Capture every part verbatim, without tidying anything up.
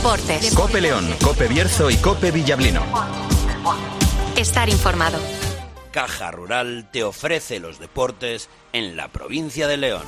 Deportes. COPE León, COPE Bierzo y COPE Villablino. Estar informado. Caja Rural te ofrece los deportes en la provincia de León.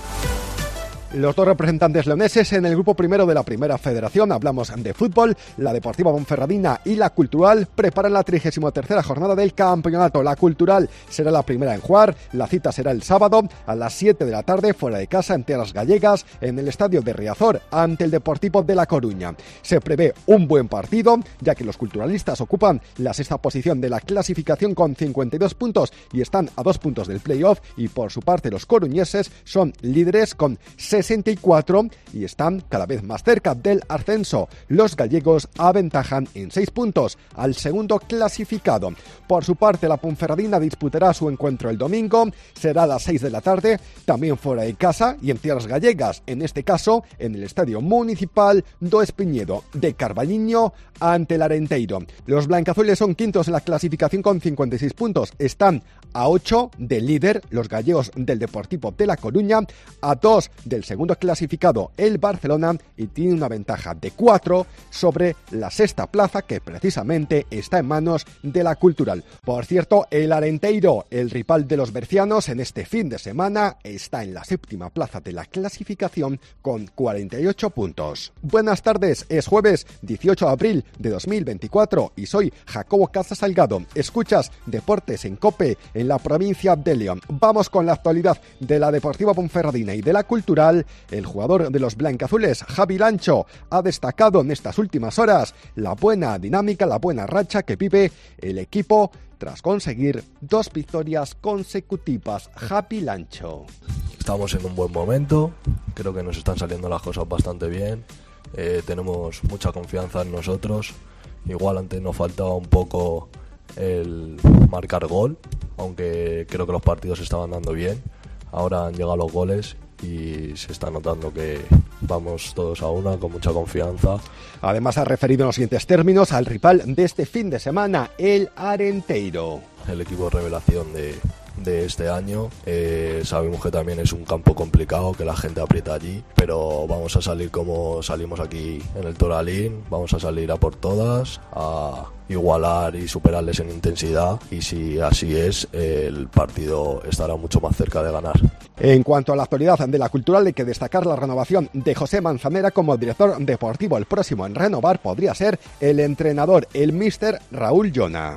Los dos representantes leoneses en el grupo primero de la Primera Federación, hablamos de fútbol, la Deportiva Ponferradina y la Cultural, preparan la trigésima tercera jornada del campeonato. La Cultural será la primera en jugar, la cita será el sábado a las siete de la tarde, fuera de casa, en tierras gallegas, en el estadio de Riazor, ante el Deportivo de La Coruña. Se prevé un buen partido, ya que los culturalistas ocupan la sexta posición de la clasificación con cincuenta y dos puntos y están a dos puntos del playoff, y por su parte los coruñeses son líderes con sesenta y cuatro y están cada vez más cerca del ascenso. Los gallegos aventajan en seis puntos al segundo clasificado. Por su parte, la Ponferradina disputará su encuentro el domingo, será a las seis de la tarde, también fuera de casa y en tierras gallegas, en este caso en el Estadio Municipal do Espiñedo de Carballiño ante el Arenteiro. Los blancazules son quintos en la clasificación con cincuenta y seis puntos, están a ocho del líder, los gallegos del Deportivo de La Coruña, a dos del segundo clasificado, el Barcelona, y tiene una ventaja de cuatro sobre la sexta plaza, que precisamente está en manos de la Cultural. Por cierto, el Arenteiro, el rival de los bercianos, en este fin de semana está en la séptima plaza de la clasificación con cuarenta y ocho puntos. Buenas tardes, es jueves dieciocho de abril de dos mil veinticuatro y soy Jacobo Casas Salgado. Escuchas Deportes en COPE en la provincia de León. Vamos con la actualidad de la Deportiva Ponferradina y de la Cultural. El jugador de los blancazules, Javi Lancho, ha destacado en estas últimas horas la buena dinámica, la buena racha que vive el equipo tras conseguir dos victorias consecutivas. Javi Lancho. Estamos en un buen momento, creo que nos están saliendo las cosas bastante bien, eh, tenemos mucha confianza en nosotros. Igual antes nos faltaba un poco el marcar gol, aunque creo que los partidos se estaban dando bien. Ahora han llegado los goles y se está notando que vamos todos a una con mucha confianza. Además ha referido en los siguientes términos al rival de este fin de semana, el Arenteiro. El equipo revelación de, de este año. Eh, sabemos que también es un campo complicado, que la gente aprieta allí, pero vamos a salir como salimos aquí en el Toralín, vamos a salir a por todas, a igualar y superarles en intensidad, y si así es, el partido estará mucho más cerca de ganar. En cuanto a la actualidad de la Cultural, hay que destacar la renovación de José Manzanera como director deportivo. El próximo en renovar podría ser el entrenador, el míster Raúl Llona.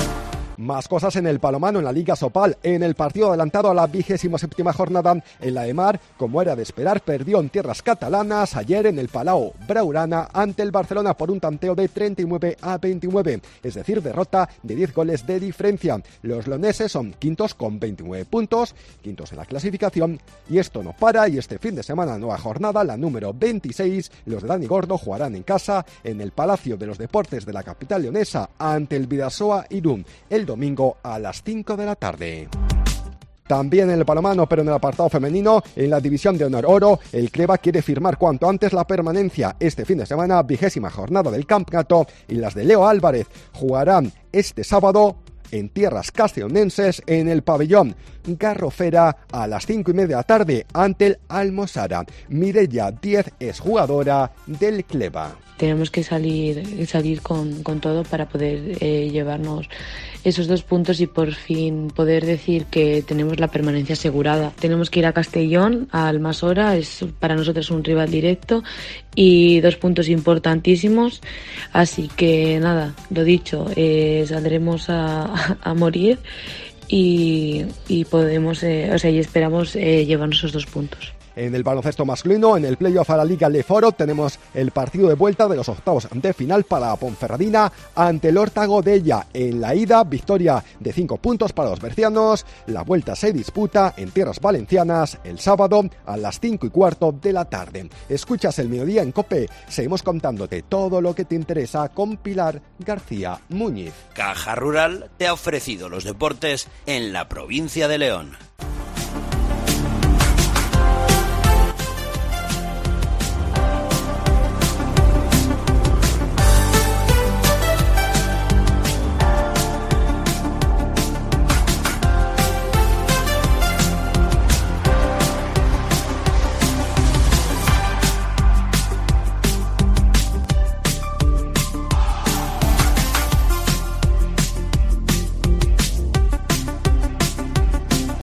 Más cosas en el balonmano en la Liga Sopal. En el partido adelantado a la vigésima séptima jornada, en la EMAR, como era de esperar, perdió en tierras catalanas ayer en el Palau Braurana ante el Barcelona por un tanteo de treinta y nueve a veintinueve, es decir, derrota de diez goles de diferencia. Los leoneses son quintos con veintinueve puntos, quintos en la clasificación, y esto no para, y este fin de semana, nueva jornada, la número veintiséis, los de Dani Gordo jugarán en casa en el Palacio de los Deportes de la capital leonesa ante el Bidasoa Irún el domingo a las cinco de la tarde. También en el balonmano, pero en el apartado femenino, en la división de honor oro, el Creva quiere firmar cuanto antes la permanencia. Este fin de semana, vigésima jornada del campeonato, y las de Leo Álvarez jugarán este sábado en tierras castellonenses en el pabellón Garrofera a las cinco y media de la tarde ante el Almosara. Mireia Díez es jugadora del Creva. Tenemos que salir, salir con, con todo para poder eh, llevarnos esos dos puntos y por fin poder decir que tenemos la permanencia asegurada. Tenemos que ir a Castellón, a Almasora, es para nosotros un rival directo y dos puntos importantísimos. Así que nada, lo dicho, eh, saldremos a, a morir y, y podemos, eh, o sea, y esperamos eh, llevarnos esos dos puntos. En el baloncesto masculino, en el playoff a la Liga Leforo, tenemos el partido de vuelta de los octavos de final para la Ponferradina ante el Horta Godella. En la ida, victoria de cinco puntos para los bercianos. La vuelta se disputa en tierras valencianas el sábado a las cinco y cuarto de la tarde. Escuchas el Mediodía en COPE. Seguimos contándote todo lo que te interesa con Pilar García Muñiz. Caja Rural te ha ofrecido los deportes en la provincia de León.